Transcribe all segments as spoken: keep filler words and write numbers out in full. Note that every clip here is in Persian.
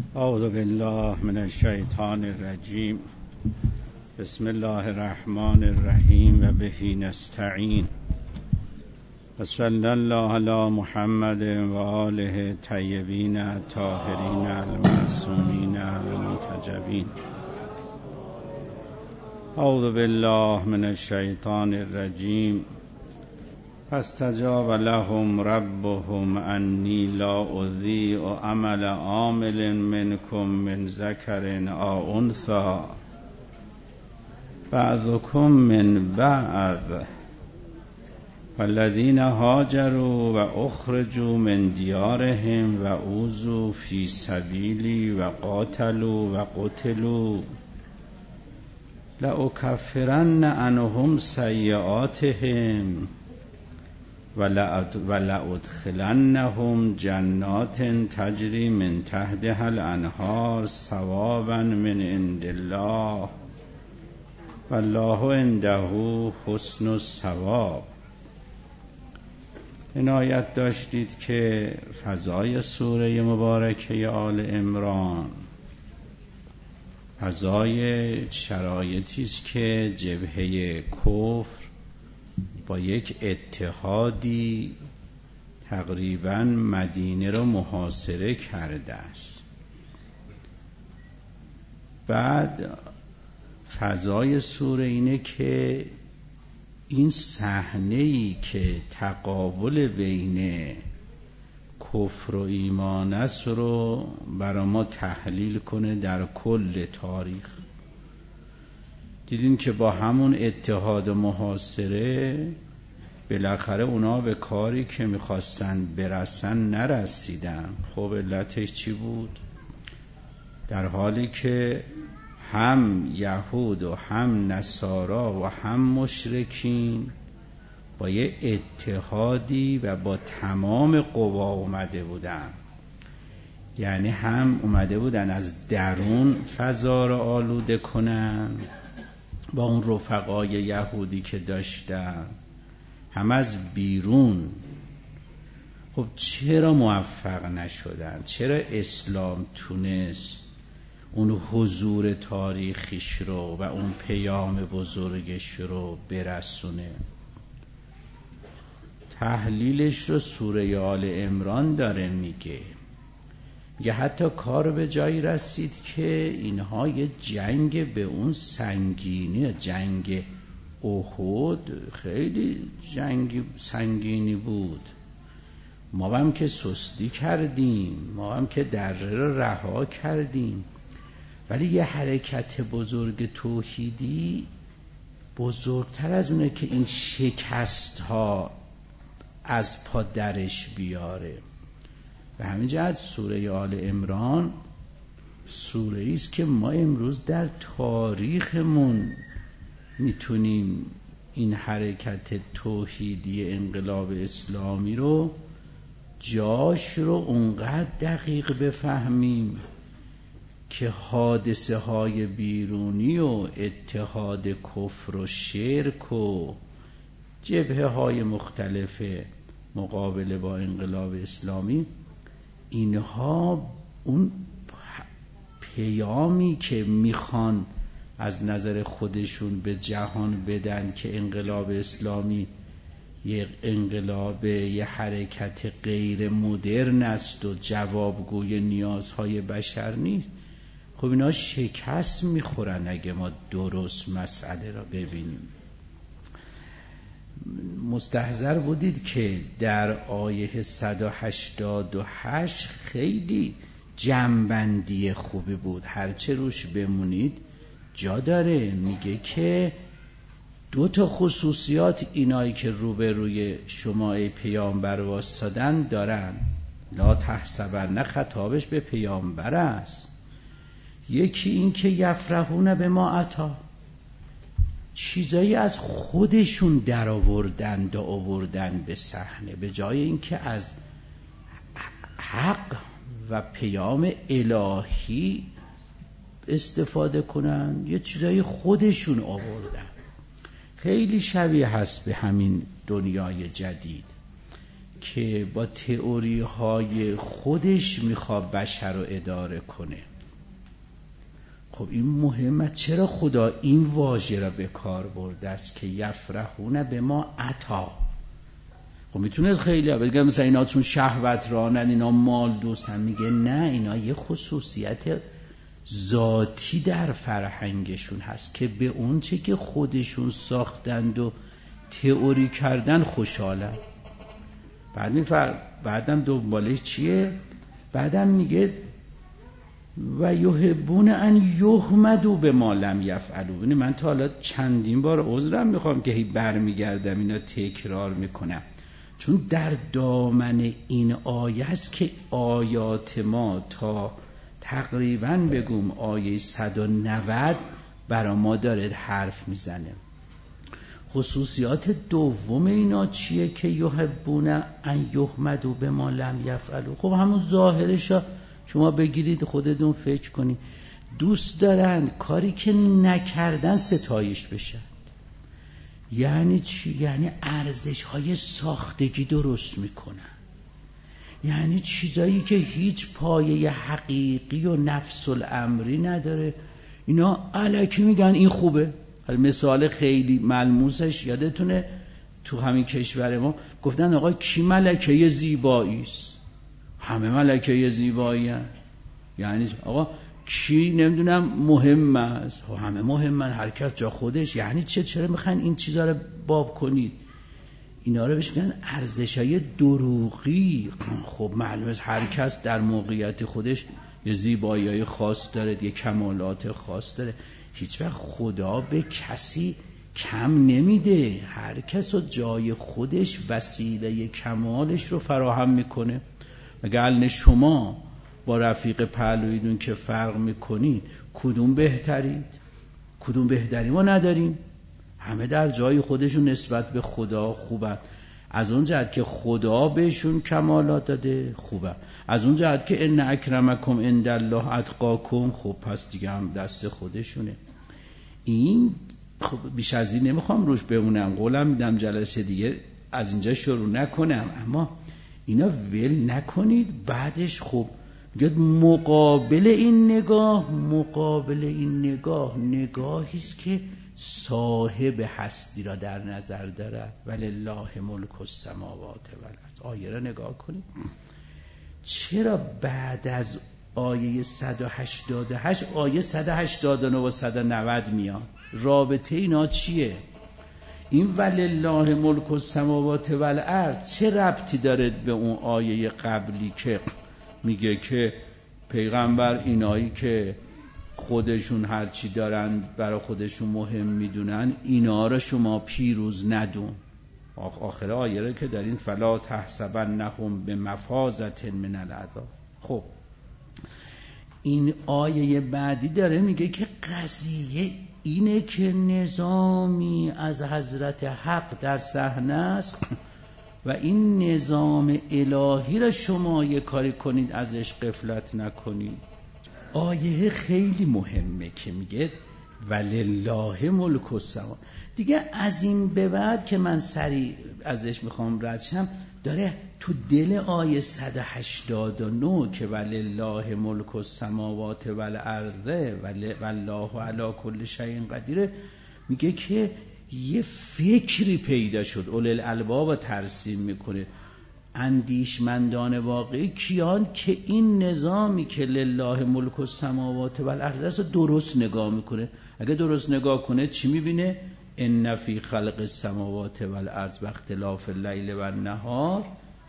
اعوذ بالله من الشیطان الرجیم. بسم الله الرحمن الرحیم و به نستعین و صلی الله علی محمد و آله طیبین الطاهرین المعصومین المنتجبین. اعوذ بالله من الشیطان الرجیم. فاستجاب لهم ربهم انی لا اضیع عمل عامل منکم من ذکر او انثی بعضکم من بعض والذین هاجروا و اخرجوا من دیارهم و اوذوا فی سبیلی و قاتلوا و قتلوا لأکفرن عنهم سیئاتهم ولأدخلنهم جنات تجری من تحتها الانهار ثوابا من عند الله والله عنده حسن الثواب. عنایت داشتید که فضای سوره مبارکه آل عمران فضای شرایطی است که جبهه کفر با یک اتحادی تقریباً مدینه را محاصره کرده است. بعد فضای سوره اینه که این صحنه‌ای که تقابل بین کفر و ایمان است رو برای ما تحلیل کنه در کل تاریخ. دیدیم که با همون اتحاد و محاصره بالاخره اونا به کاری که میخواستن برسن نرسیدن. خب علتش چی بود؟ در حالی که هم یهود و هم نصارا و هم مشرکین با یه اتحادی و با تمام قوا اومده بودن، یعنی هم اومده بودن از درون فضا رو آلوده کنن با اون رفقای یهودی که داشتن، هم از بیرون. خب چرا موفق نشدن؟ چرا اسلام تونست اون حضور تاریخیش رو و اون پیام بزرگش رو برسونه؟ تحلیلش رو سوره آل عمران داره میگه. یه حتی کار به جایی رسید که اینها یه جنگ به اون سنگینی، جنگ احد خیلی جنگ سنگینی بود. ما هم که سستی کردیم، ما هم که دره رو رها کردیم، ولی یه حرکت بزرگ توحیدی بزرگتر از اونه که این شکست ها از پا درش بیاره. به همین جهت سوره آل عمران سوره است که ما امروز در تاریخمون میتونیم این حرکت توحیدی انقلاب اسلامی رو جاش رو اونقدر دقیق بفهمیم که حادثه های بیرونی و اتحاد کفر و شرک و جبهه های مختلف مقابله با انقلاب اسلامی، اینها اون پیامی که میخوان از نظر خودشون به جهان بدن که انقلاب اسلامی یک انقلاب، یه حرکت غیر مدرن است و جوابگوی نیازهای بشر نیست، خب اینا شکست میخورن اگه ما درست مسئله را ببینیم. مستحضر بودید که در آیه صد و هشتاد و هشت خیلی جمع‌بندی خوبی بود، هرچه روش بمونید جا داره. میگه که دو تا خصوصیات اینایی که روبروی شما ای پیامبر واسطادن دارن. لا تحسبن، خطابش به پیامبر است. یکی این که یفرحون به ما عطا، چیزایی از خودشون در آوردن دا آوردن به صحنه، به جای اینکه از حق و پیام الهی استفاده کنن یه چیزایی خودشون آوردن. خیلی شبیه هست به همین دنیای جدید که با تئوری های خودش میخواد بشر رو اداره کنه. خب این مهمه. چرا خدا این واژه را به کار برده است که یفرحون به ما عطا؟ خب میتونه خیلی بگه مثلا اینا چون شهوت رانن، اینا مال دوستن. میگه نه، اینا یه خصوصیت ذاتی در فرهنگشون هست که به اون چه که خودشون ساختند و تئوری کردن خوشحالن. بعد میفر بعدم دنبالش چیه؟ بعدم میگه و یحبون ان یحمدوا بما لم یفعلوا. من تا حالا چندین بار عذرم میخوام که هی برمیگردم اینا تکرار میکنم، چون در دامن این آیه است که آیات ما تا تقریباً بگم آیه صد و نود برا ما داره حرف میزنه. خصوصیات دوم اینا چیه که یحبون ان یحمدوا بما لم یفعلوا؟ خب همون ظاهرش شما بگیرید خودتون فکر کنید. دوست دارند کاری که نکردن ستایش بشه. یعنی چی؟ یعنی ارزش های ساختگی درست میکنن، یعنی چیزایی که هیچ پایه حقیقی و نفس الامری نداره، اینا الکی میگن این خوبه. مثال خیلی ملموسش یادتونه تو همین کشور ما گفتن آقا کی ملکه زیبایی است؟ همه ملکه زیبایی هست. یعنی آقا کی نمیدونم مهم است؟ همه مهمن، هر کس جا خودش. یعنی چه؟ چرا میخواین این چیزا رو باب کنید؟ اینا رو بهش میگن ارزشای دروغی. خب معلومه هر کس در موقعیت خودش یه زیبایی‌های خاص داره، یه کمالات خاص داره. هیچ وقت خدا به کسی کم نمیده، هر کس رو جای خودش وسیله کمالش رو فراهم میکنه. مگه الان شما با رفیق پهلویتون که فرق میکنید کدوم بهترید؟ کدوم بهتری ما نداریم؟ همه در جای خودشون نسبت به خدا خوبن. از اون جهت که خدا بهشون کمالات داده خوبه، از اون جهت که ان اکرمکم عند الله اتقاکم، خب پس دیگه هم دست خودشونه. این خب بیش از این نمیخوام روش بمونم، قولم میدم جلسه دیگه از اینجا شروع نکنم، اما اینا ول نکنید. بعدش خب میگه مقابل این نگاه، مقابل این نگاه نگاهیست که صاحب هستی را در نظر دارد. ولله ملک السماوات و الارض. آیه را نگاه کنید. چرا بعد از آیه صد و هشتاد و هشت آیه صد و هشتاد و نه و صد و نود میاد؟ رابطه اینا چیه؟ این ولله ملک السماوات و الارض چه ربطی داره به اون آیه قبلی که میگه که پیغمبر اینایی که خودشون هرچی دارن برای خودشون مهم میدونن اینا را شما پیروز ندون؟ آخر آیه را که دارین فلا تحسبنهم بمفازة من العذاب. خب این آیه بعدی داره میگه که قضیه اینه که نظامی از حضرت حق در صحنه است و این نظام الهی را شما یه کاری کنید ازش غفلت نکنید. آیه خیلی مهمه که میگه ولله ملک السماوات. دیگه از این به بعد که من سریع ازش میخوام رد شم، داره تو دل آیه صد و هشتاد و نه که ولله ملک السماوات و الارض والله علی کل شیء قدیر، میگه که یه فکری پیدا شد. اولل الالباب ترسیم میکنه. اندیشمندان واقعی کیان که این نظامی که لله ملک السماوات و الارض است درست نگاه میکنه. اگه درست نگاه کنه چی میبینه؟ ان فی خلق السماوات و الارض و اختلاف اللیل و النهار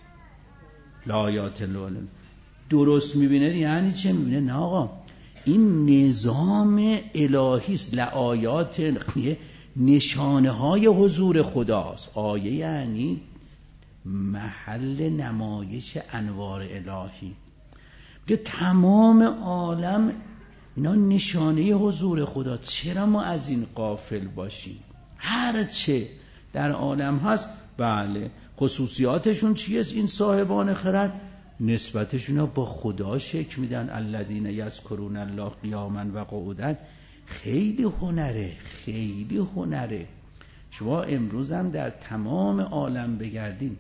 لآیات للمؤمنین. درست میبینه یعنی چه میبینه؟ نه آقا این نظام الهی است، لآیات نشانه های حضور خداست. آیه یعنی محل نمایش انوار الهی، که تمام عالم اینا نشانه حضور خدا. چرا ما از این غافل باشیم؟ هرچه در عالم هست بله خصوصیاتشون چیه؟ این صاحبان خرد نسبتشون با خدا شکل میدن. الذین یذکرون الله قیاما و قعودا. خیلی هنره، خیلی هنره. شما امروز هم در تمام عالم بگردین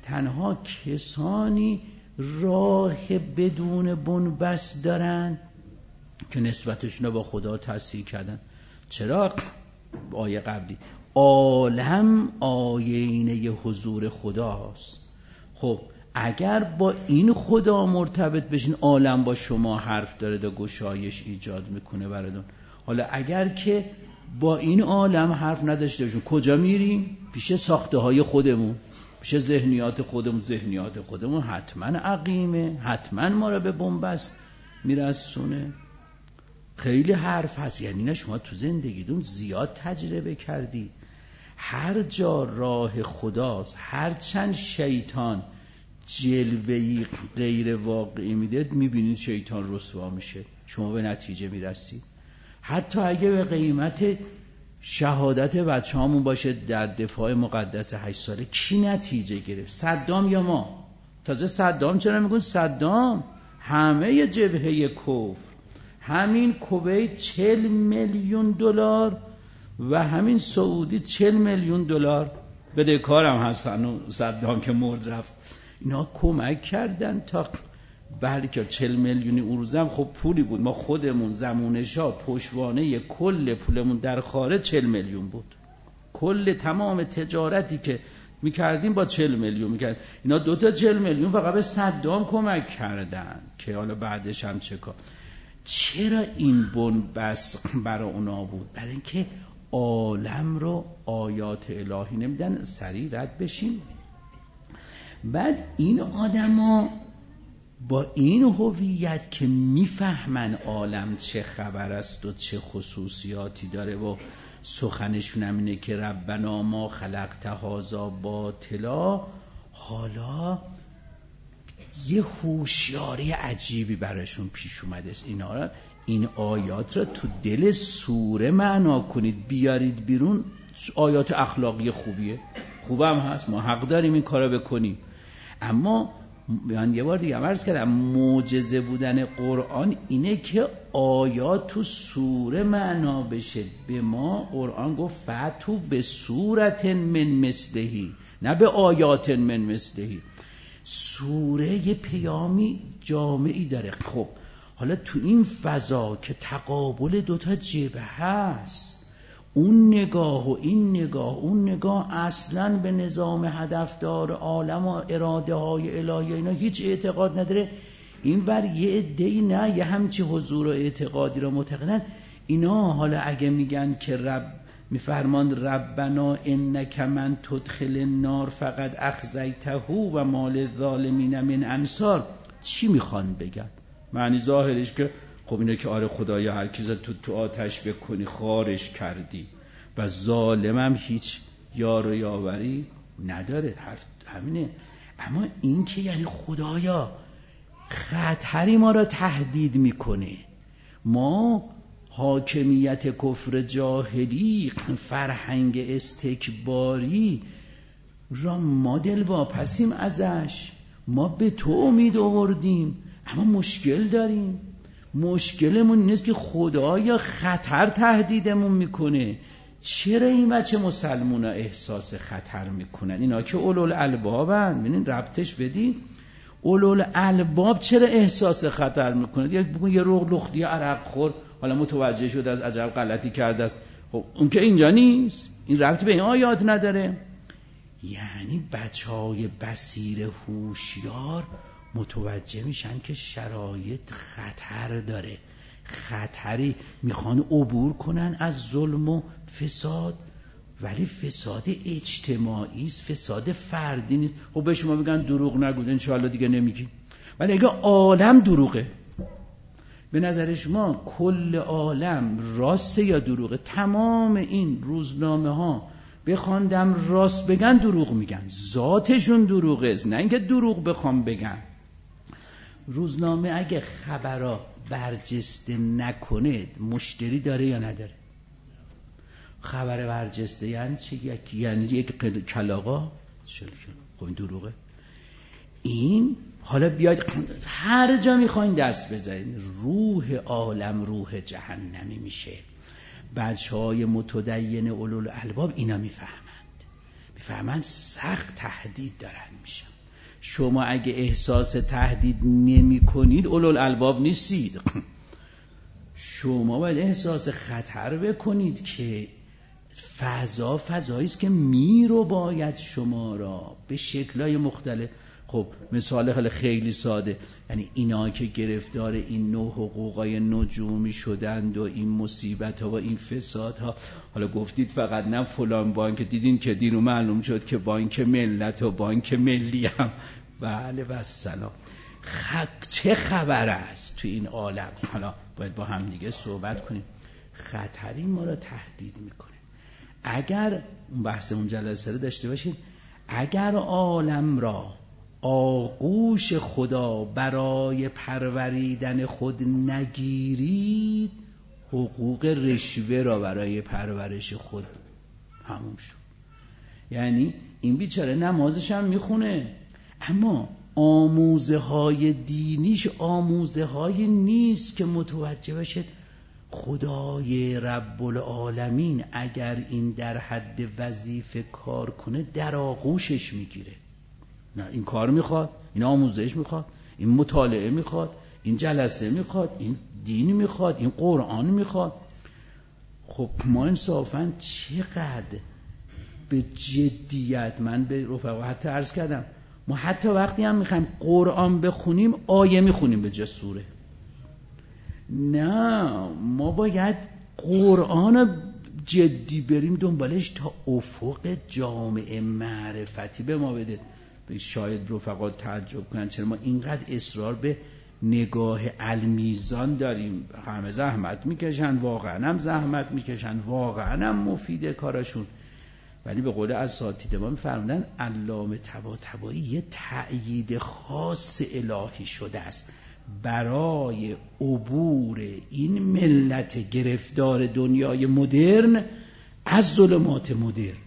تنها کسانی راه بدون بنبست دارن که نسبتشون با خدا تصحیح کردن. چرا؟ آیه قبلی عالم آینه حضور خداست. خب اگر با این خدا مرتبط بشین، عالم با شما حرف داره و گشایش ایجاد میکنه براتون. حالا اگر که با این عالم حرف نداشته باشیم کجا میریم؟ پیش ساخته های خودمون، پیش ذهنیات خودمون. ذهنیات خودمون حتما عقیمه، حتما ما را به بنبست میرسونه. خیلی حرف هست، یعنی نه شما تو زندگیتون زیاد تجربه کردی. هر جا راه خداست، هر چند شیطان جلوه‌ای غیر واقعی میده، میبینید شیطان رسوا میشه، شما به نتیجه میرسید. حتی اگه به قیمت شهادت بچه هامون باشه در دفاع مقدس هشت ساله، کی نتیجه گرفت؟ صدام یا ما؟ تازه صدام چرا میگن صدام؟ همه جبهه کفر، همین کویت چهل میلیون دلار و همین سعودی چهل میلیون دلار بدهکارم هستن و صدام که مرد رفت، اینا کمک کردن تا بلکه چهل میلیونی اون روزم خب پولی بود. ما خودمون زمونشا پشتوانه کل پولمون در خارج چهل میلیون بود. کل تمام تجارتی که میکردیم با چهل میلیون میکرد. اینا دوتا چهل میلیون فقط به صدام کمک کردن که حالا بعدش هم چه کار. چرا این بنبست برای اونا بود؟ برای اینکه عالم رو آیات الهی نمیدن سریع رد بشیم. بعد این آدما با این هویت که میفهمن عالم چه خبر است و چه خصوصیاتی داره و سخنشون هم اینه که ربنا ما خلقت هذا باطلا، حالا یه هوشیاری عجیبی براشون پیش اومده است. اینا را، این آیات را تو دل سوره معنا کنید، بیارید بیرون. آیات اخلاقی خوبیه، خوبم هست، ما حق داریم این کارا بکنیم. اما من یه بار دیگه عرض کردم معجزه بودن قرآن اینه که آیات تو سوره معنا بشه. به ما قرآن گفت فتو به صورت من مثلهی، نه به آیات من مثلهی. سوره یه پیامی جامعی داره. خب حالا تو این فضا که تقابل دوتا جبهه هست، اون نگاه و این نگاه، اون نگاه اصلاً به نظام هدفدار عالم و اراده های الهی اینا هیچ اعتقاد نداره. این ور یه عده‌ای نه، یه همچی حضور و اعتقادی را معتقدن. اینا حالا اگه میگن که رب میفرمان ربنا انک من تدخل النار فقط اخزیته و مال الظالمین من انصار، چی میخوان بگن؟ معنی ظاهرش که خب اینه که آره خدایا هر کی تو تو آتش بکنی خارش کردی و ظالمم هیچ یار و یاوری نداره. حرف همینه. اما این که یعنی خدایا خطری ما را تهدید میکنه، ما حاکمیت کفر جاهلی، فرهنگ استکباری را ما دل واپسیم ازش، ما به تو امید آوردیم اما مشکل داریم. مشکلمون اینه که خدایا خطر تهدیدمون میکنه. چرا این بچه مسلمونا احساس خطر میکنن؟ اینا که اولوالالبابن، ببینین ربطش بدین. اولوالالباب چرا احساس خطر میکنه؟ یک بگون یه رغ لختی عرق خور حالا متوجه شده از عجب غلطی کرده است، خب اون که اینجا نیست، این ربط به این آیات نداره. یعنی بچهای بصیر هوشیار متوجه میشن که شرایط خطر داره، خطری میخوان عبور کنن از ظلم و فساد، ولی فساد اجتماعی است، فساد فردی نیست. خب به شما میگن دروغ نگو، انشاءالله دیگه نمیگیم. ولی اگه عالم دروغه، به نظر شما کل عالم راسته یا دروغه؟ تمام این روزنامه ها بخواندم راست بگن دروغ میگن، ذاتشون دروغه است، نه اینکه دروغ بخوام بگن. روزنامه اگه خبرها برجسته نکنه مشتری داره یا نداره؟ خبر برجسته یعنی چی؟ یعنی یک کلاغا؟ خب این دروغه. این حالا بیاید هر جا میخواین دست بزنید، روح عالم روح جهنمی میشه. بچهای متدین اولوالالباب اینا میفهمند، میفهمند سخت تهدید دارن میشن. شما اگه احساس تهدید نمی کنید اولوالالباب نیستید. شما باید احساس خطر بکنید که فضا فضایی است که می رو باید شما را به شکل‌های مختلف. خب مثال خیلی خیلی ساده، یعنی اینا که گرفتار این نوع حقوقای نجومی شدند و این مصیبت ها و این فساد ها، حالا گفتید فقط نه فلان بانک، دیدین که دیرو معلوم شد که بانک ملت و بانک ملی هم. بله و سلام. خ... چه خبر است تو این عالم؟ حالا باید با هم دیگه صحبت کنیم. خطری ما را تهدید میکنه. اگر بحث اون جلسه رو داشته باشید، اگر عالم را آغوش خدا برای پروریدن خود نگیرید، حقوق رشوه را برای پرورش خود همون شد. یعنی این بیچاره نمازش هم میخونه، اما آموزه های دینیش آموزه های نیست که متوجه بشه خدای رب العالمین اگر این در حد وظیفه کار کنه در آغوشش میگیره. نه، این کار میخواد، این آموزش میخواد، این مطالعه میخواد، این جلسه میخواد، این دین میخواد، این قرآن میخواد. خب ما انصافاً چقدر به جدیت، من به رفقا حتی عرض کردم، ما حتی وقتی هم میخوایم قرآن بخونیم آیه میخونیم به جای سوره. نه، ما باید قرآن جدی بریم دنبالش تا افق جامعه معرفتی به ما بده. شاید رفقا تعجب کنن چرا ما اینقدر اصرار به نگاه المیزان داریم. همه زحمت میکشن، واقعا هم زحمت میکشن، واقعا هم مفیده کارشون، ولی به قول اساتید ما میفرمودن علامه طباطبایی یه تأیید خاص الهی شده است برای عبور این ملت گرفتار دنیای مدرن از ظلمات مدرن.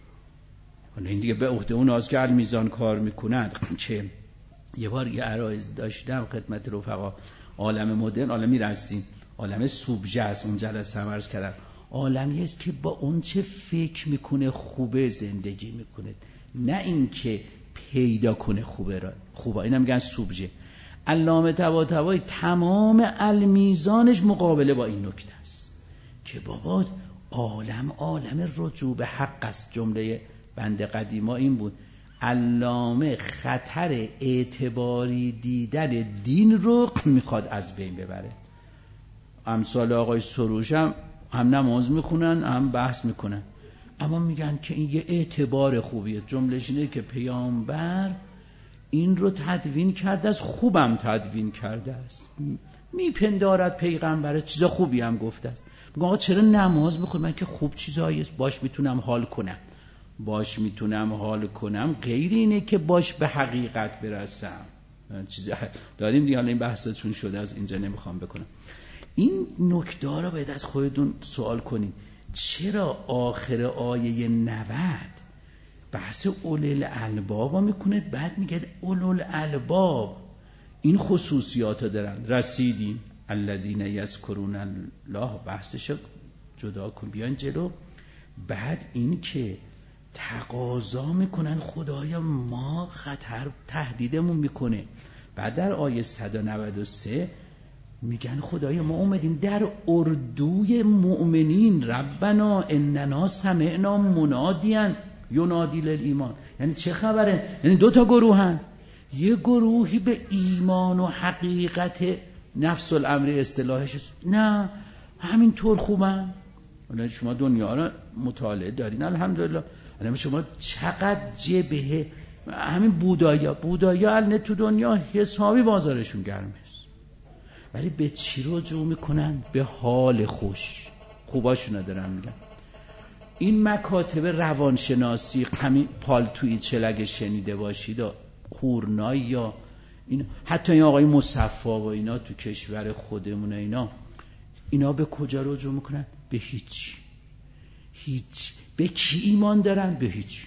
حالا این دیگه به عهده اون از که المیزان کار میکنند. که یه بار یه عرایض داشتم خدمت رفقا، عالم مدرن، عالمی رسیم، عالم سوبژه است. اون جلسه هم عرض کردم عالمی است که با اون چه فکر میکنه خوبه زندگی میکنه، نه این که پیدا کنه خوبه را خوبه. اینا میگن سوبژه. علامه طباطبایی تمام المیزانش مقابله با این نکته است که بابا عالم عالم رجوع به حق است. جمله بند قدیما این بود، علامه خطر اعتباری دیدن دین رو میخواد از بین ببره. امثال آقای سروش هم هم نماز میخونن هم بحث میکنن، اما میگن که این یه اعتبار خوبیه. جملهش اینه که پیامبر این رو تدوین کرده است، خوبم تدوین کرده است، میپندارد پیغمبر چیزا خوبی هم گفته است. میگن آقا چرا نماز میخونم؟ من که خوب چیزایی است باش میتونم حال کنم، باش میتونم حال کنم غیر اینه که باش به حقیقت برسم. چیزی داریم دیگه، حالا این بحثا چون شده از اینجا نمیخوام بکنم. این نکته رو باید از خودتون سوال کنید. چرا آخر آیه نود بحث اولوالالباب میکنه، بعد میگه اولوالالباب این خصوصیات دارن؟ رسیدیم الذین یذکرون الله، بحثش جدا کن بیان جلو. بعد این که تقاضا میکنن خدایا ما خطر تهدیدمون میکنه. بعد در آیه صد و نود و سه میگن خدایا ما اومدیم در اردوی مؤمنین، ربنا اننا سمعنا منادیا ینادی للایمان. یعنی چه خبره؟ یعنی دو تا گروهن، یه گروهی به ایمان و حقیقت نفس الامر اصطلاحش نه همینطور خوبن. حالا شما دنیا رو مطالعه دارین الحمدلله، حالا شما چقدر جبهه همین بودایا بودایا الان تو دنیا حسابی بازارشون گرمه، ولی به چی رجوع میکنن؟ به حال خوش خوباشون دارن میگن. این مکاتب روانشناسی همین پالتویی چلگه شنیده باشید، هورنای یا این حتی این آقای مصفی و اینا تو کشور خودمون، اینا اینا به کجا رجوع میکنن؟ به هیچ. هیچ. به کی ایمان دارن؟ به هیچ.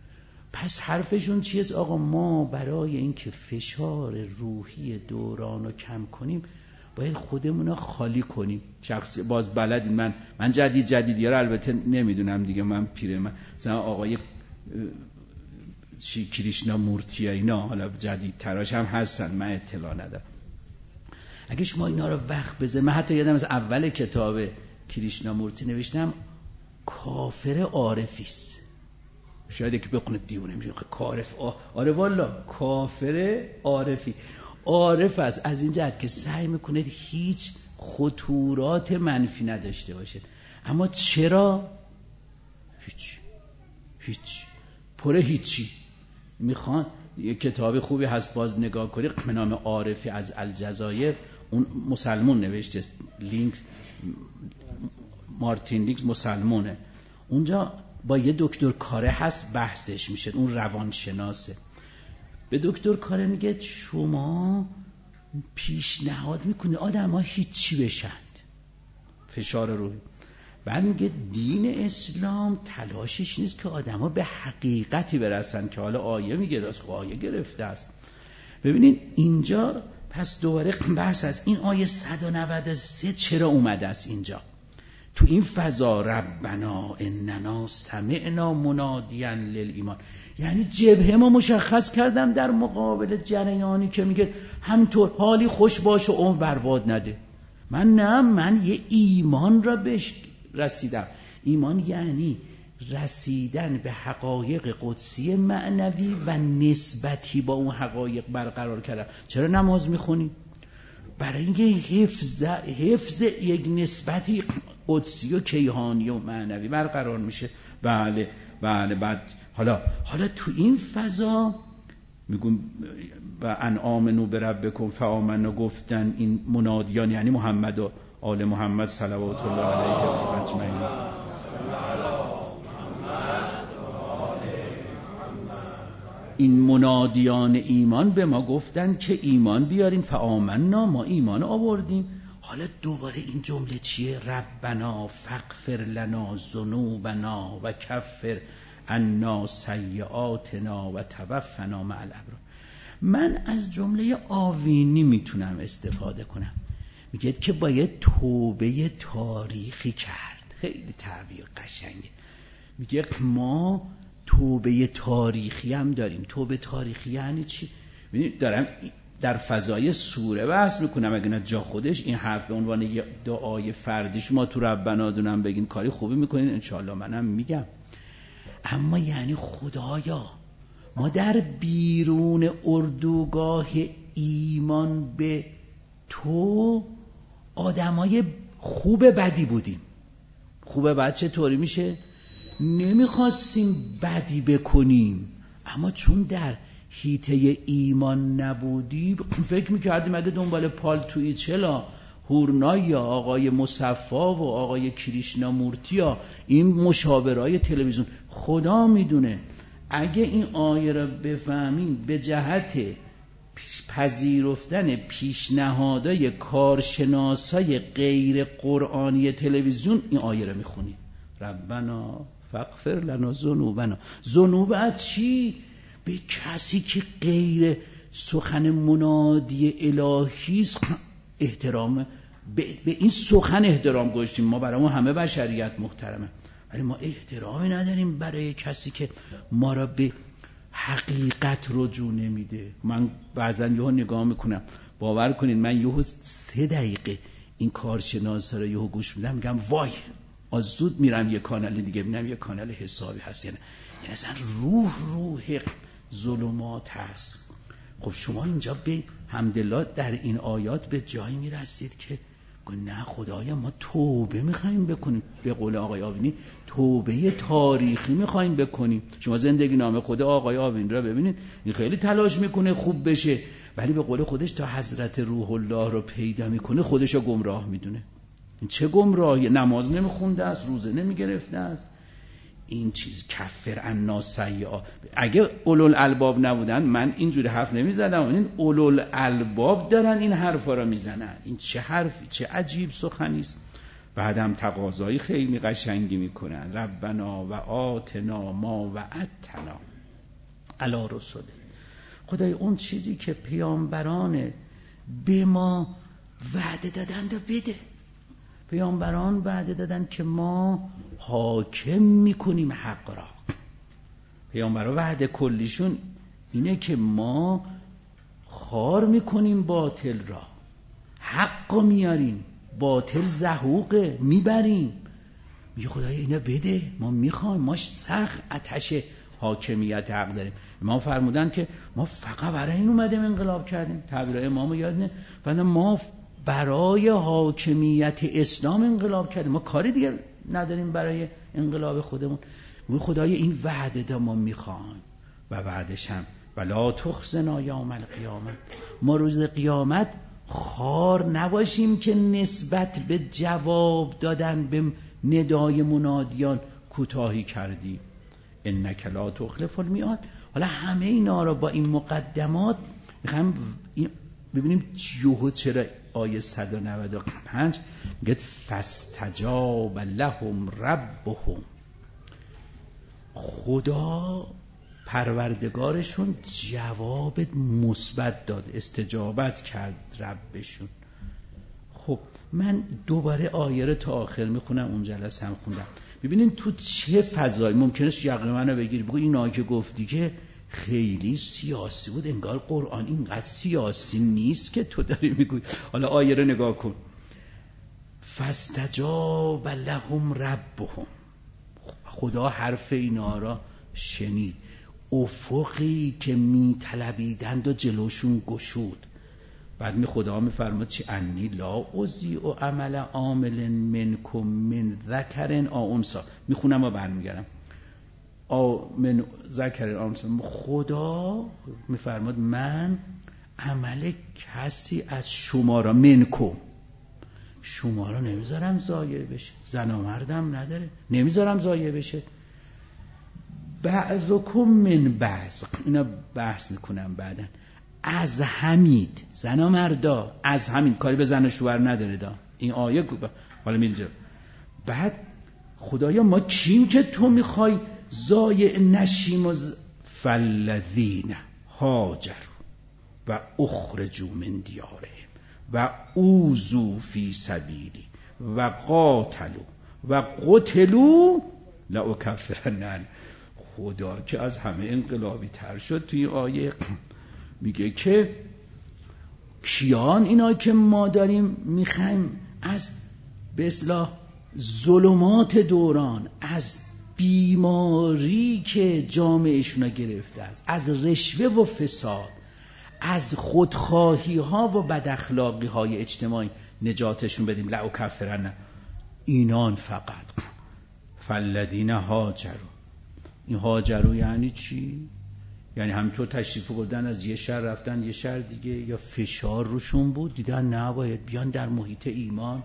پس حرفشون چیست؟ آقا ما برای اینکه فشار روحی دوران رو کم کنیم باید خودمون رو خالی کنیم. شخصی باز بلدین، من من جدید جدیدی ها رو البته نمیدونم دیگه، من پیره، من مثلا آقای چی کریشنا مورتی اینا، حالا جدید تراش هم هستن من اطلاع ندارم. اگه شما اینا رو وقت بذارید، من حتی یادم از اول کتاب کریشنا مورتی نوشتم کافر عارفیست. شاید یکی بخونه دیوونه میشه کافر. آره والا کافر عارفی. عارف است از این جهت که سعی میکنه هیچ خطورات منفی نداشته باشه. اما چرا؟ هیچ هیچ پره هیچی. میخوان یه کتاب خوبی هست باز نگاه کنید به نام عارفی از الجزایر، اون مسلمون نوشته، لینک مارتین لینک مسلمونه. اونجا با یه دکتر کاره هست بحثش میشه، اون روانشناسه. به دکتر کاره میگه شما پیشنهاد میکنی آدم ها هیچی بشند، فشار روحی. بعد میگه دین اسلام تلاشش نیست که آدم ها به حقیقتی برسن که حالا آیه میگه دست آیه گرفته است. ببینید اینجا پس دوباره بحث از این آیه صد و نود و سه چرا اومده است اینجا تو این فضا. ربنا اننا سمعنا منادیا للایمان، یعنی جبهه ما مشخص کردم در مقابل جریانی که میگه همینطور حالی خوش باش و عمر برباد نده. من نه، من یه ایمان را بهش رسیدم. ایمان یعنی رسیدن به حقایق قدسی معنوی و نسبتی با اون حقایق برقرار کردن. چرا نماز میخونی؟ برای اینکه حفظ حفظ یک نسبتی قدسی و کیهانی و معنوی برقرار میشه. بله بله. بعد حالا حالا تو این فضا میگم و ان آمنو بربکم فآمنا گفتن این منادیان یعنی محمد و آل محمد صلوات الله علیه اجمعین. این منادیان ایمان به ما گفتن که ایمان بیارین، فآمنا ما ایمان آوردیم. حالا دوباره این جمله چیه؟ ربنا فاغفر لنا ذنوبنا و کفر عنا سیئاتنا و توفنا مع الابرار. من از جمله آوینی میتونم استفاده کنم. میگه که باید توبه تاریخی کرد. خیلی تعبیر قشنگه. میگه ما توبه تاریخی هم داریم. توبه تاریخی یعنی چی؟ ببینید دارم در فضای سوره بحث میکنم. اگه نه جا خودش این حرف به عنوان یه دعای فردی شما تو ربنا دونم بگین کاری خوبی میکنین، انشاءالله منم میگم. اما یعنی خدایا ما در بیرون اردوگاه ایمان به تو آدمای خوب بدی بودیم. خوب بد چطوری میشه؟ نمیخواستیم بدی بکنیم، اما چون در حیطه ایمان نبودیم فکر میکردیم اگه دنبال پالتویی چلا هورنای یا آقای مصفا و آقای کریشنا مورتی یا این مشاورای تلویزیون، خدا میدونه اگه این آیه را بفهمین به جهت پذیرفتن پیشنهادهای کارشناسای غیر قرآنی تلویزیون این آیه را میخونید. ربنا فاغفر لنا ذنوبنا. ذنوب از چی؟ به کسی که غیر سخن منادی الهی احترام به, به این سخن احترام گذاشتیم. ما برای ما همه بشریت محترمه، ولی ما احترامی نداریم برای کسی که ما را به حقیقت رجوع نمیده. من بعضا یهو نگاه میکنم، باور کنید من یهو سه دقیقه این کارشناسا رو یهو گوش میدم میگم وای، از زود میرم یه کانال دیگه ببینم یه کانال حسابی هست. یعنی یعنی اصلا روح روح ظلمات هست. خب شما اینجا به حمدالله در این آیات به جایی میرسید که نه خدایا ما توبه میخوایم بکنیم. به قول آقای آوینی توبه تاریخی میخوایم بکنیم. شما زندگی نامه خود آقای آوینی را ببینید، این خیلی تلاش میکنه خوب بشه، ولی به قول خودش تا حضرت روح الله رو پیدا میکنه خودش رو گمراه میدونه. این چه گمراهی؟ نماز نمیخونده است، روزه نمیگرفته است. این چیز کفر عنا سیئات. اگه اولوالالباب نبودن من اینجوری حرف نمیزدم. این اولوالالباب دارن این حرفا رو میزنن. این چه حرفی، چه عجیب سخنی است. بعدم تقاضای خیلی قشنگی میکنن. ربنا و آتنا ما وعدتنا علی رسوله. خدای اون چیزی که پیامبران به ما وعده دادن رو بده. پیامبران وعده دادن که ما حاکم میکنیم حق را. پیامبرا وعده کلیشون اینه که ما خار میکنیم باطل را، حق رو میاریم، باطل زهوقه میبریم. میگه خدایا اینا بده، ما میخوایم، ما سخت آتش حاکمیت حق داریم. امام فرمودن که ما فقط برای این اومدیم انقلاب کردیم. تعبیر امامو یاد نه، بعد ما برای حاکمیت اسلام انقلاب کردیم، ما کاری دیگه نداریم برای انقلاب خودمون. میگه خدایا این وعده دا ما میخوایم و بعدش هم ولا تخزنا یوم القیامه، ما روز قیامت خار نباشیم که نسبت به جواب دادن به ندای منادیان کوتاهی کردی. انک لا تخلف المیعاد. حالا همه اینا رو با این مقدمات میخوایم ببینیم یهو چرا آیه صد و نود و پنج میگه فاستجاب لهم ربهم، خدا پروردگارشون جواب مثبت داد، استجابت کرد ربشون. خب من دوباره آیه رو تا آخر میخونم، اون جلسه هم خوندم. ببینین تو چه فضایی ممکنه یقه منو بگیری بگو این آیه که گفتی که خیلی سیاسی بود، انگار قرآن اینقدر سیاسی نیست که تو داری میگوی. حالا آیه رو نگاه کن. فاستجاب لهم ربهم، خدا حرف اینا را شنید، افقی که میطلبیدند و جلوشون گشود. بعد می خدا میفرماد چی؟ انی لا اضیع عمل عامل منکم من ذکر او انثی. میخونم و برمیگردم. او من ذکر او انثی، خدا میفرماد من عمل کسی از شما را، منکم، شما را نمیذارم ضایع بشه. زن و مردم نداره، نمیذارم ضایع بشه. بعضکم من بعض، اینا بحث میکنم بعداً. از حمید، زن و مردا از همین، کاری به زن و شوهر نداره دا. این آیه گفت حالا میلجه. بعد خدایا ما کیم که تو میخوای ضایع نشیم؟ و فالذین هاجروا و اخرجوا من دیارهم و اوذوا فی سبیلی و قاتلوا و قتلوا لاکفرن. خدا که از همه انقلابی تر شد توی آیه میگه که کیان اینا که ما داریم میخوایم از به اصطلاح ظلمات دوران، از بیماری که جامعهشون گرفته است، از رشوه و فساد، از خودخواهی ها و بد اخلاقی های اجتماعی نجاتشون بدیم. لاکفرن، اینان فقط. فالذین هاجروا، این هاجروا یعنی چی؟ یعنی همینطور تشریف بردن از یه شهر رفتن یه شهر دیگه، یا فشار روشون بود دیدن نباید بیان در محیط ایمان.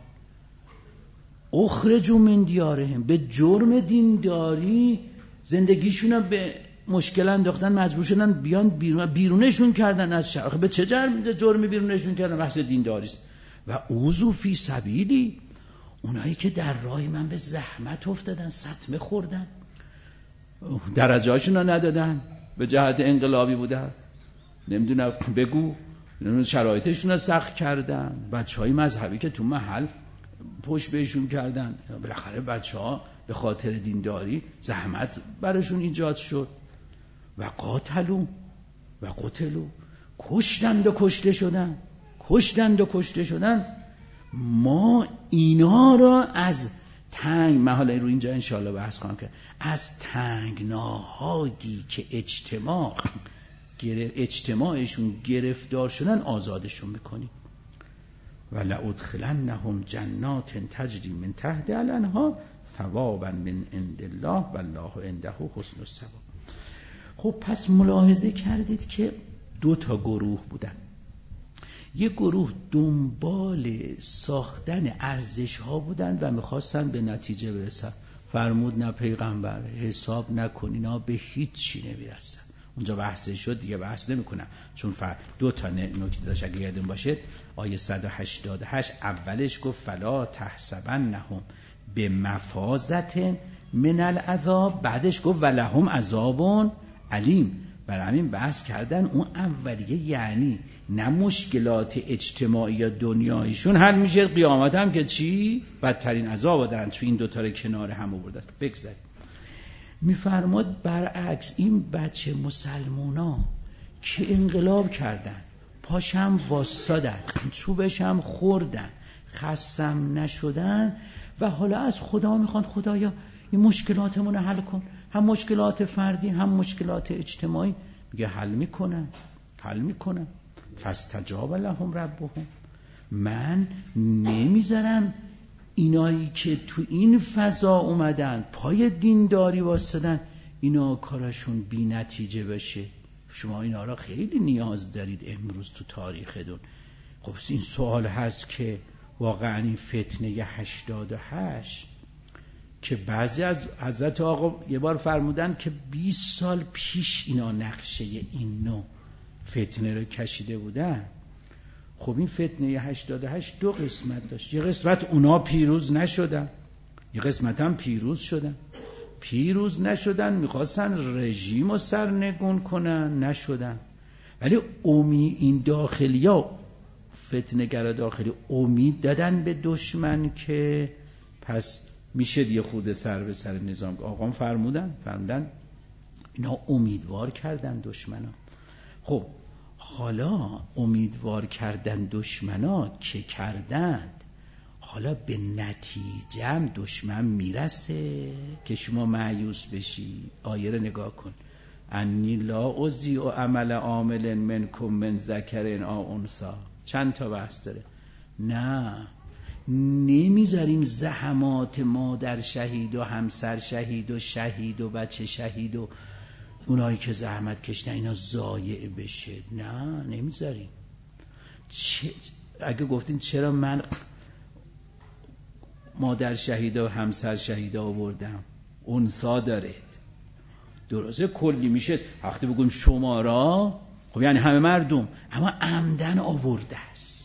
اخرجوا من دیارهم، به جرم دینداری زندگیشون به مشکل انداختن، مجبور شدن بیان بیرون، بیرونشون کردن از شهر. به چه جرمی بیرونشون کردن؟ بحث دینداری است. و اوذوا فی سبیلی، اونایی که در راه من به زحمت افتادن، صدمه خوردن، درجه‌هاشون رو ندادن، به جهت انقلابی بودن، نمیدونم بگو شرایطشون رو سخت کردن. بچهای مذهبی که تو محل پشت بهشون کردن، بالاخره بچه‌ها به خاطر دینداری زحمت براشون ایجاد شد. و قاتلوا و قتلوا، کشتند و کشته شدن، کشتند و کشته شدن. ما اینا را از تنگ، من حالا رو اینجا انشاءالله بحث خواهم کرد، از تنگناهایی که اجتماع اجتماعشون گرفتار شدن آزادشون میکنیم. و لأدخلنهم جنات تجری من تحت الانهار ثوابا من عند الله والله عنده حسن الثواب. خب پس ملاحظه کردید که دو تا گروه بودن. یک گروه دنبال ساختن ارزش ها بودن و میخواستن به نتیجه برسن. فرمود نه پیغمبر، حساب نکن، اینا به هیچ چی نمیرسن. اونجا بحث شد دیگه، بحث نمی کنم چون فرد دو تا نکته داشت. اگه یادتون باشه آیه صد و هشتاد و هشت اولش گفت فلا تحسبنهم بمفازة من العذاب، بعدش گفت ولهم عذاب علیم. برای همین بحث کردن اون اولیه یعنی نه مشکلات اجتماعی یا دنیایشون حل میشه، قیامت هم که چی؟ بدترین عذاب دارن. چون این دوتا رو کنار هم آورده است. بگذاریم میفرماد برعکس این بچه مسلمونا که انقلاب کردن، پاشم واسادن، چوبشم خوردن، خستم نشدن و حالا از خدا میخوان خدایا این مشکلاتمون رو حل کن، هم مشکلات فردی هم مشکلات اجتماعی. میگه حل میکنن حل میکنن فاستجاب لهم ربهم. من نمیذارم اینایی که تو این فضا اومدن پای دینداری واسدن اینا کارشون بی نتیجه بشه. شما اینا را خیلی نیاز دارید امروز تو تاریختون. خب این سوال هست که واقعا این فتنه هشتاد و هشت که بعضی از حضرت آقا یه بار فرمودن که بیست سال پیش اینا نقشه این نوع فتنه رو کشیده بودن. خب این فتنه هشتاد و هشت دو قسمت داشت. یه قسمت اونا پیروز نشدن، یه قسمت هم پیروز شدن. پیروز نشدن میخواستن رژیم رو سرنگون کنن، نشدن. ولی امید این داخلی ها فتنه‌گرا داخلی امید دادن به دشمن که پس میشه یه خود سر به سر نظام. آقام فرمودن فرمودن اینا امیدوار کردن دشمنا. خب حالا امیدوار کردن دشمنا که کردند، حالا به نتیجه هم دشمن میرسه که شما مایوس بشی. آیه رو نگاه کن، انی لا اضیع عمل عامل منکم من ذکر او انثی. چند تا بحث داره. نه نمیذاریم زحمات مادر شهید و همسر شهید و شهید و بچه شهید و اونایی که زحمت کشتن اینا ضایع بشه. نه نمیذاریم. اگه گفتین چرا من مادر شهیدا و همسر شهیدا آوردم، انثا داره درسته کلی میشه وقتی بگیم شمارا، خب یعنی همه مردم، اما عمدن آورده است.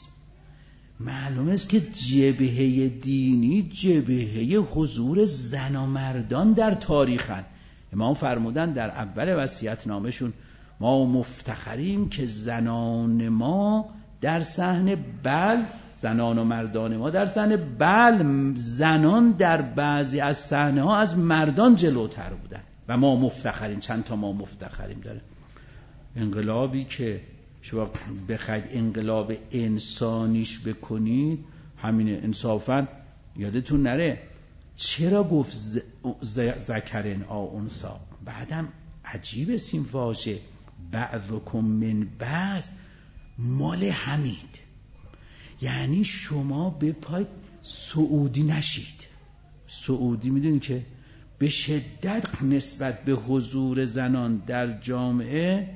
معلومه است که جبهه دینی جبهه حضور زن و مردان در تاریخن. امام فرمودن در اول وصیت نامشون ما مفتخریم که زنان ما در صحن بل زنان و مردان ما در صحن بل زنان در بعضی از صحنه ها از مردان جلوتر بودن و ما مفتخریم. چند تا ما مفتخریم داره. انقلابی که شما بخواید انقلاب انسانیش بکنید همین انصافا یادتون نره چرا گفت ذکرن آ انثا. بعدم عجیب است این واژه بعضکم من بعض مال حمید، یعنی شما به پای سعودی نشید. سعودی میدونی که به شدت نسبت به حضور زنان در جامعه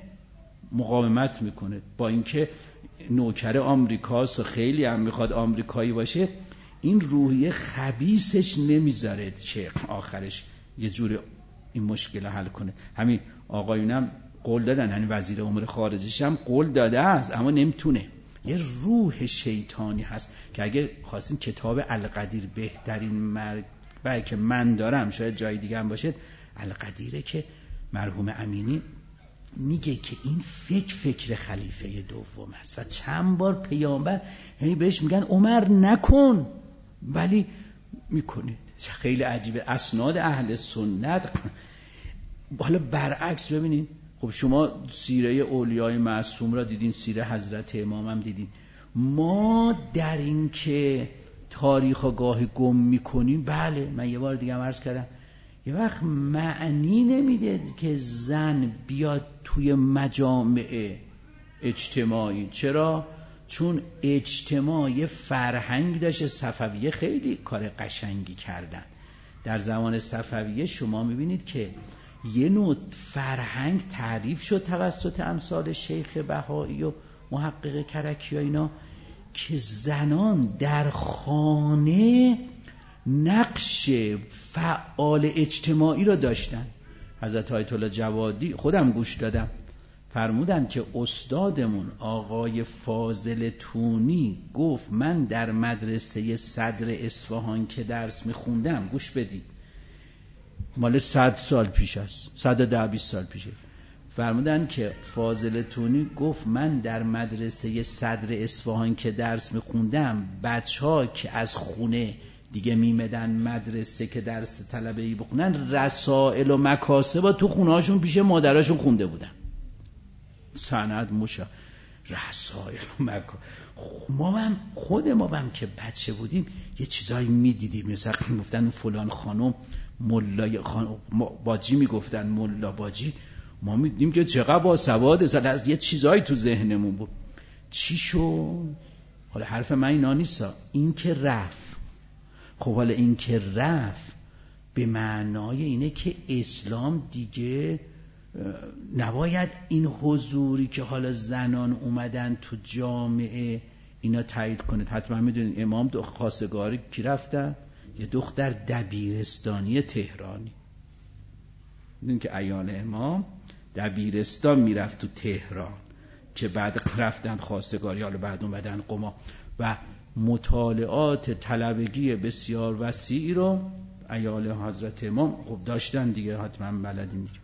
مقاومت میکنه، با اینکه نوکر آمریکاست و خیلی هم میخواد آمریکایی باشه، این روحیه خبیثش نمیذاره که آخرش یه جور این مشکل حل کنه. همین آقایونم قول دادن، یعنی وزیر امور خارجش هم قول داده است اما نمیتونه. یه روح شیطانی هست که اگه خواستین کتاب القدیر بهترین مربعی که من دارم، شاید جای دیگه هم باشه، القدیره که مرحوم امینی میگه که این فکر فکر خلیفه دوم است و چند بار پیامبر یعنی بهش میگن عمر نکن ولی میکنه. خیلی عجیبه. اسناد اهل سنت حالا برعکس ببینید. خب شما سیره اولیای معصوم را دیدین، سیره حضرت امام هم دیدین. ما در این که تاریخ و گاهی گم میکنیم، بله من یه بار دیگه هم عرض کردم، یه وقت معنی نمیده که زن بیاد توی مجامع اجتماعی. چرا؟ چون اجتماعی فرهنگ داشته. صفویه خیلی کار قشنگی کردن. در زمان صفویه شما میبینید که یه نوع فرهنگ تعریف شد توسط امثال شیخ بهایی و محقق کرکی و اینا که زنان در خانه نقش فعال اجتماعی رو داشتن. حضرت آیت الله جوادی خودم گوش دادم فرمودن که استادمون آقای فاضل تونی گفت من در مدرسه صدر اصفهان که درس میخوندم، گوش بدید، مال صد سال پیش است، صد و ده بیست سال پیشه، فرمودن که فاضل تونی گفت من در مدرسه صدر اصفهان که درس میخوندم بچه ها که از خونه دیگه میمدن مدرسه که درس طلبه‌ای بخونن، رسائل و مکاسب تو خونهاشون پیش مادراشون خونده بودن. سند مشا رسائل و مکاسب. ما هم خود ما هم که بچه بودیم یه چیزایی میدیدیم، مثلا میگفتن فلان خانم مولای خانم باجی، میگفتن مولا باجی، ما میدیدیم که چقدر باسواده، از یه چیزایی تو ذهنمون بود. چی شد؟ حالا حرف من اینا نیستا، این که رفت. خب حالا این که رفت به معنای اینه که اسلام دیگه نباید این حضوری که حالا زنان اومدن تو جامعه اینا تایید کنه. حتما میدونید امام دو خواستگاری کی رفتن؟ یه دختر دبیرستانی تهرانی. میدونید که ایال امام دبیرستان میرفت تو تهران که بعد رفتن خواستگاری، حالا بعد اومدن قم و مطالعات طلبگی بسیار وسیعی رو ایال حضرت امام خب داشتن دیگه، حتما بلدین دیگه.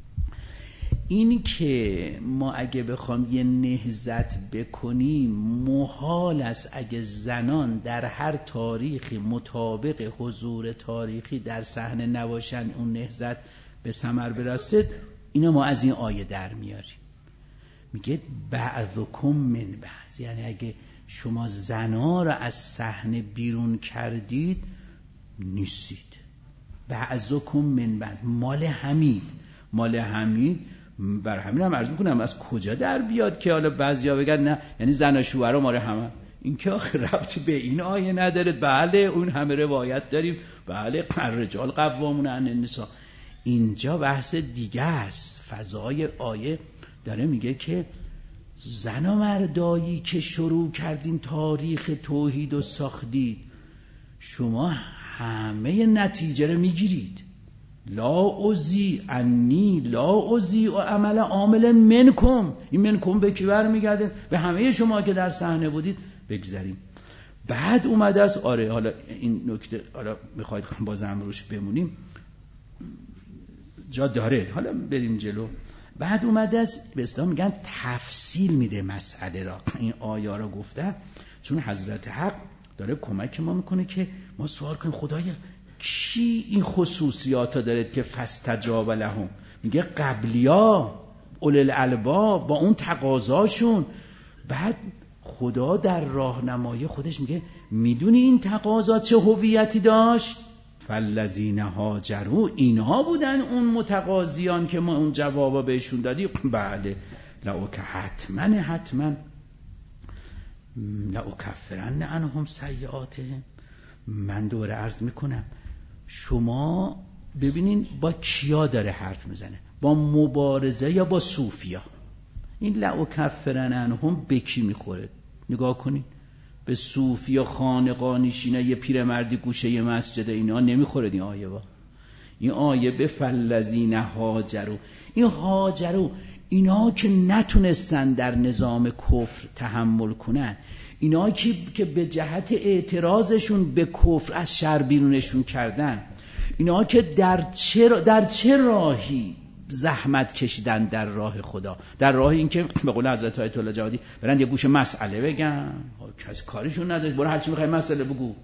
این که ما اگه بخوام یه نهضت بکنیم، محال است اگه زنان در هر تاریخی مطابق حضور تاریخی در صحنه نباشن اون نهضت به ثمر برسه. اینو ما از این آیه در میاریم، میگه بعضکم من بعض، یعنی اگه شما زنا را از صحنه بیرون کردید نیستید. بعضکم من بعض، مال حمید، مال حمید. بر همین هم عرض میکنم از کجا در بیاد که حالا بعضیا بگن نه یعنی زن و شوهر مال همه. این که آخه ربطی به این آیه نداره. بله اون همه روایت داریم، بله الرجال قوامون علی النساء، اینجا بحث دیگه است. فضای آیه داره میگه که زن و مردایی که شروع کردین تاریخ توحید و ساختید، شما همه نتیجه رو میگیرید. لا ازی انی لا ازی و عمل عامل منکم. این منکم به کی برمیگرده؟ به همه شما که در صحنه بودید. بگذاریم بعد اومده است. آره حالا این نکته حالا میخواید بازم روش بمونیم، جا داره، حالا بریم جلو. بعد اومده است به اصطلاح میگن تفصیل میده مسئله را. این آیه را گفته چون حضرت حق داره کمک ما میکنه که ما سوال کنیم خدایا کی این خصوصیات ها داره که فاستجاب لهم. میگه قبلیا اول الالباب با اون تقاضاشون. بعد خدا در راهنمایی خودش میگه میدونی این تقاضا چه هویتی داشت؟ فالذین هاجروا، اینها بودن اون متقاضیان که ما اون جوابا بهشون دادیم. بله لو که حتما حتما لو کفرن عنهم سیئاتهم. من دوره عرض میکنم شما ببینین با کیا داره حرف میزنه، با مبارزه یا با صوفیا؟ این لو کفرن عنهم به کی میخوره؟ نگاه کنین، به صوفیا خانقانشینه یه پیرمردی گوشه یه مسجد اینا نمیخوره این آیه. با این آیه به فالذین هاجروا، این هاجروا اینا که نتونستن در نظام کفر تحمل کنن، اینا که که به جهت اعتراضشون به کفر از شر بیرونشون کردن، اینا که در چه در چه راهی زحمت کشیدن در راه خدا، در راه این که به قول حضرت آیت الله جوادی برن یه گوشه مسئله بگن، کسی کارشون نداشت، برو هر چی میخوای مسئله بگو.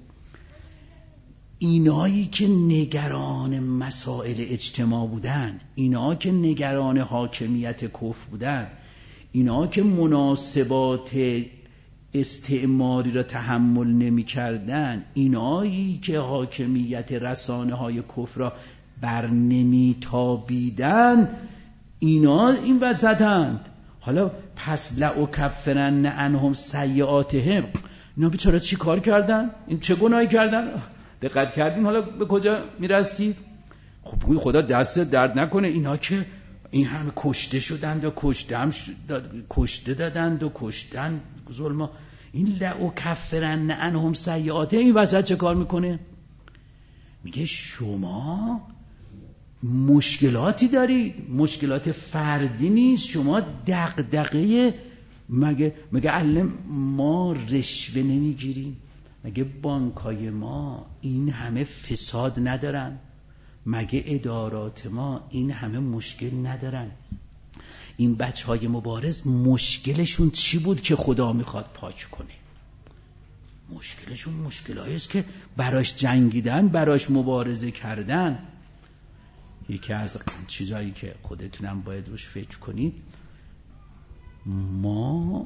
اینایی که نگران مسائل اجتماع بودن، اینا که نگران حاکمیت کفر بودن، اینا که مناسبات استعماری را تحمل نمی کردن، اینایی که حاکمیت رسانه های کفر را بر نمی تابیدن، اینا این وسطند. حالا پس لأکفرن عنهم سیئاتهم، اینا بیچاره چی کار کردن؟ این چه گناهی کردن؟ دقت کردین حالا به کجا میرسید؟ خب بگوی خدا دست درد نکنه، اینا که این همه کشته شدند و کشته هم داد، کشته دادند و کشتن ظلم. این لأکفرن عنهم سیئاتهم این وسط چه کار میکنه؟ میگه شما مشکلاتی دارید، مشکلات فردی نیست، شما دغدغه مگه مگه علم ما رشوه نمیگیریم؟ مگه بانکای ما این همه فساد ندارن؟ مگه ادارات ما این همه مشکل ندارن؟ این بچه های مبارز مشکلشون چی بود که خدا میخواد پاک کنه؟ مشکلشون مشکلایی است که براش جنگیدن، براش مبارزه کردن. یکی از چیزایی که خودتونم باید روش فکر کنید، ما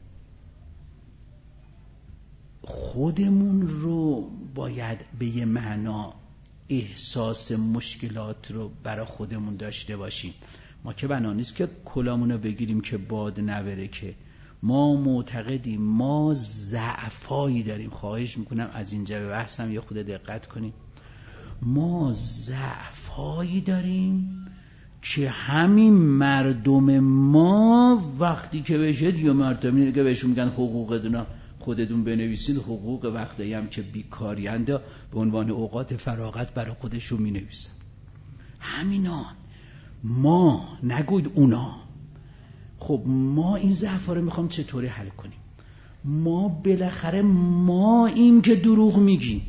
خودمون رو باید به یه معنا احساس مشکلات رو برای خودمون داشته باشیم. ما که بنا نیست که کلامون رو بگیریم که باد نبره، که ما معتقدیم ما ضعفایی داریم. خواهش میکنم از اینجا به بحثم یه خود دقت کنیم. ما ضعفایی داریم که همین مردم ما وقتی که بشه یه مرتبه که بهشون میگن حقوقتون خودتون بنویسید، حقوق وقتی هم که بیکاریند به عنوان اوقات فراغت برای خودشون مینویسن. همینان ما، نگوید اونا. خب ما این ضعفا رو میخوام چطوری حل کنیم؟ ما بالاخره ما این که دروغ میگیم،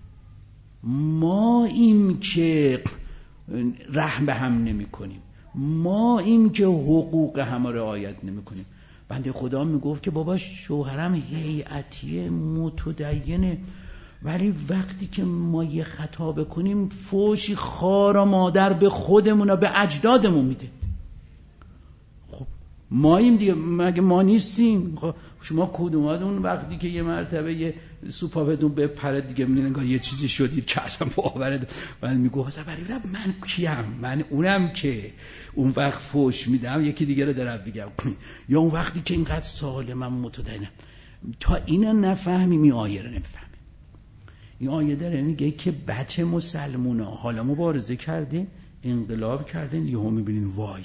ما این که رحم به هم نمی کنیم، ما این که حقوق همه رعایت نمی کنیم. بنده خدا میگفت که بابا شوهرم هیئتیه متدینه، ولی وقتی که ما یه خطا بکنیم فوشی خار و مادر به خودمون و به اجدادمون میده. خب ما این دیگه مگه ما نیستیم؟ خب شما کدوماتون وقتی که یه مرتبه یه سوپا بدون به پره دیگه میگن یه چیزی شدید که اصلا باورد، من میگم اصلا برای من کیم؟ من اونم که اون وقت فوش میدم یکی دیگه رو دارم بگم، یا اون وقتی که اینقدر سالمم متدینم. تا اینا نفهمیم این آیه رو نمیفهمیم. این آیه داره میگه که بچه مسلمونا حالا مبارزه کرده، انقلاب کردن، یهو میبینین وای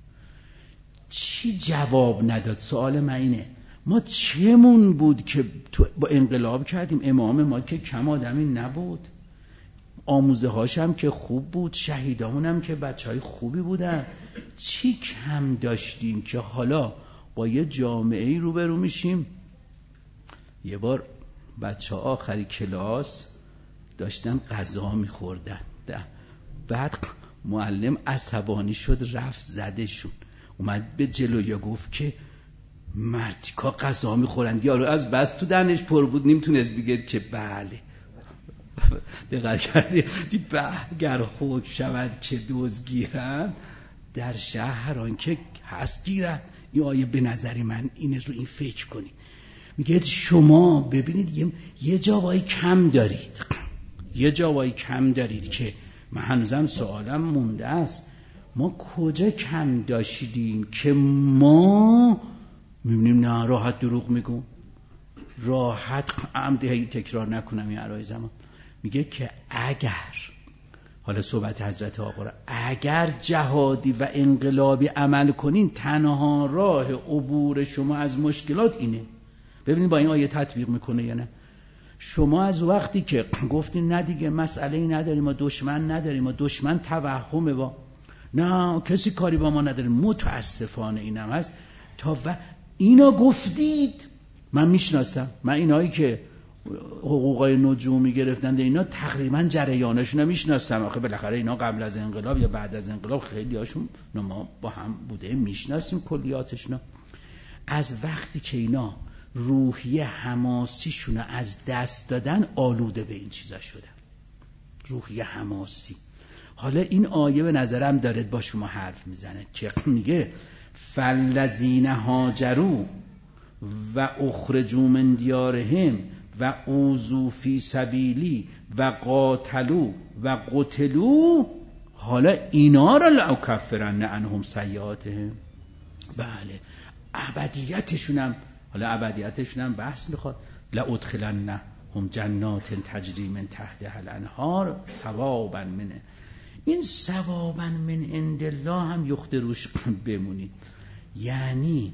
چی جواب نداد. سوال من اینه ما چمون بود که با انقلاب کردیم؟ امام ما که کم آدمی نبود، آموزه هاشم که خوب بود، شهیدامون هم که بچه های خوبی بودن. چی کم داشتیم که حالا با یه جامعه روبرو میشیم؟ یه بار بچه ها آخری کلاس داشتن غذا میخوردن، بعد معلم عصبانی شد رفت زدشون، اومد به جلویا گفت که مردیکا غذا میخورن. یارو از بس تو دهنش پر بود نمیتونست بگه که بله. دقت کردی دید به گر حکم شود که دوز گیرن در شهر آنکه هست گیرن. این آیه به نظر من اینه، رو این فکر کنید. میگه شما ببینید یه, یه جاوایی کم دارید، یه جاوایی کم دارید که من هنوزم سوالم مونده است. ما کجا کم داشتیم که ما میبینیم نه راحت دروغ میگم، راحت عمد تکرار نکنم این عرای زمان. میگه که اگر، حالا صحبت حضرت آقا را، اگر جهادی و انقلابی عمل کنین تنها راه عبور شما از مشکلات اینه. ببینید با این آیه تطبیق میکنه یا نه. شما از وقتی که گفتین نه دیگه مسئله‌ای نداریم، ما دشمن نداریم، ما دشمن توهمه، با نه کسی کاری با ما نداره، متاسفانه اینم هست. تا و اینا گفتید من میشناسم، من اینایی که حقوقای نجومی گرفتند اینا تقریبا جریانشون رو میشناسم. آخه بالاخره اینا قبل از انقلاب یا بعد از انقلاب خیلی هاشون ما با هم بوده، میشناسیم کلیاتشون. از وقتی که اینا روحیه حماسیشون از دست دادن آلوده به این چیزا شدن، روحیه حماسی. حالا این آیه به نظرم داره با شما حرف میزنه که میگه فالذین هاجروا و اخرجوا من دیارهم و اوذوا فی سبیلی و قاتلوا و قتلوا، حالا اینا را لأکفرن عنهم سیئاتهم. بله ابدیتشون هم، حالا ابدیتشون هم بحث میخواد، لأدخلنهم جنات تجری من تحتها الانهار ثوابا منه. این ثوابا من عند الله هم یخته روش بمونید، یعنی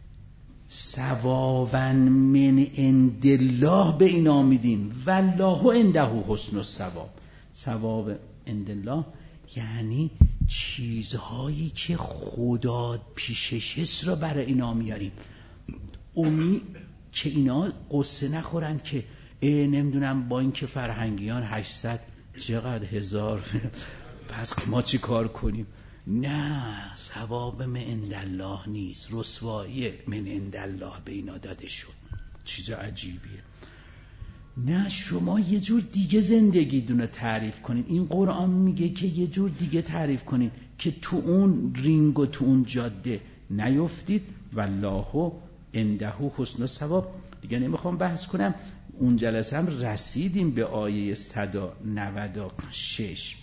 ثوابا من عند الله به اینا میدیم والله عنده حسن الثواب. ثواب عند الله یعنی چیزهایی که خدا پیشش را برای اینا میاریم، امید که اینا قصه نخورن که نمیدونم با این که فرهنگیان هشتصد چقدر هزار پس ما چی کار کنیم. نه، ثواب من عند الله نیست، رسوایی من عند الله به اینا داده شد. چیز عجیبیه. نه شما یه جور دیگه زندگی دونه تعریف کنین. این قرآن میگه که یه جور دیگه تعریف کنین که تو اون رینگ و تو اون جاده نیفتید. والله عنده حسن الثواب. دیگه نمیخوام بحث کنم. اون جلسه هم رسیدیم به آیه صد و نود و شش.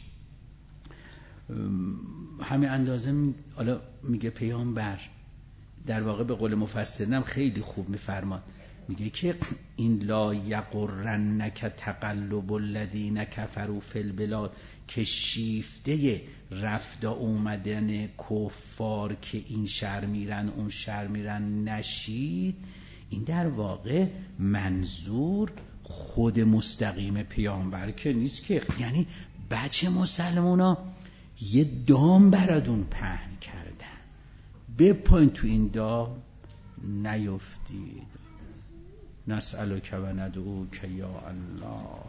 همین اندازه حالا میگه پیامبر در واقع به قول مفسرینم خیلی خوب میفرماد، میگه که این لا یغرنک تقلب الذین کفروا فی البلاد، که شیفته رفت اومدن کفار که این شهر میرن اون شهر میرن نشید. این در واقع منظور خود مستقیم پیامبر که نیست، که یعنی بچه مسلمونا یه دام براتون پهن کردن، بپاین تو این دام نیفتید. نسألک و ندعوک یا الله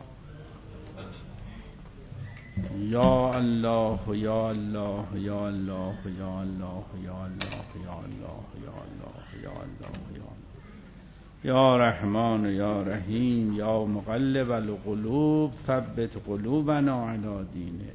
یا الله یا الله یا الله یا الله یا الله یا الله یا الله یا الله یا الله یا رحمان یا رحیم یا مقلب القلوب ثبت قلوبنا علی دینک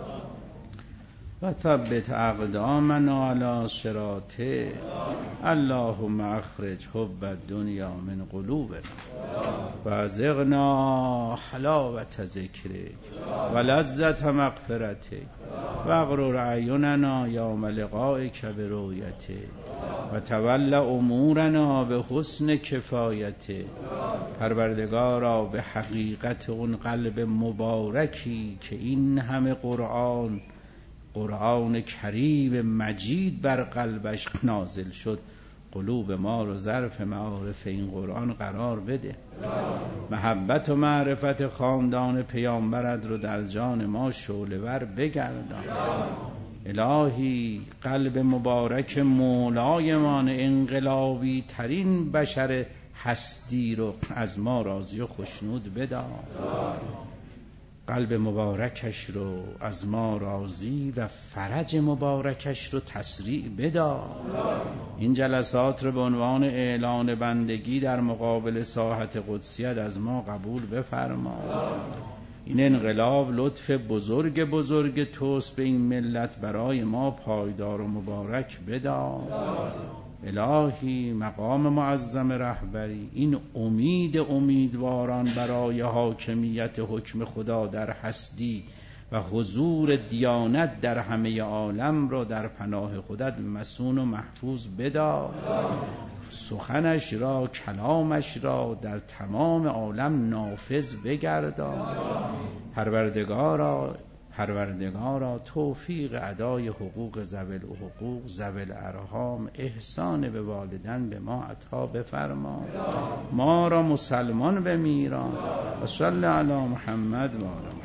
و ثبت اقدامنا علی صراطک. اللهم اخرج حب الدنیا من قلوبنا و ازغنا حلاوت ذکرک و لذت مغفرتک و اغرر اعیننا یوم لقائک برؤیتک و تول امورنا به حسن کفایتک. پروردگارا به حقیقت اون قلب مبارکی که این همه قرآن قرآن کریم مجید بر قلبش نازل شد، قلوب ما رو ظرف معارف این قرآن قرار بده. محبت و معرفت خاندان پیامبرت رو در جان ما شعله‌ور بگردان. الهی قلب مبارک مولایمان انقلابی ترین بشر هستی رو از ما راضی و خشنود بدار. قلب مبارکش رو از ما راضی و فرج مبارکش رو تسریع بدار. این جلسات رو به عنوان اعلان بندگی در مقابل ساحت قدسیت از ما قبول بفرما. این انقلاب لطف بزرگ بزرگ توست به این ملت، برای ما پایدار و مبارک بدار. الهی مقام معظم رهبری، این امید امیدواران برای حاکمیت حکم خدا در هستی و حضور دیانت در همه عالم را در پناه خودت مصون و محفوظ بدار. سخنش را کلامش را در تمام عالم نافذ بگردان. پروردگارا پروردگارا توفیق ادای حقوق ذوی الحقوق ذوی الارحام، احسان به والدین به ما عطا بفرما. ما را مسلمان بمیران. و صلی علی محمد و آل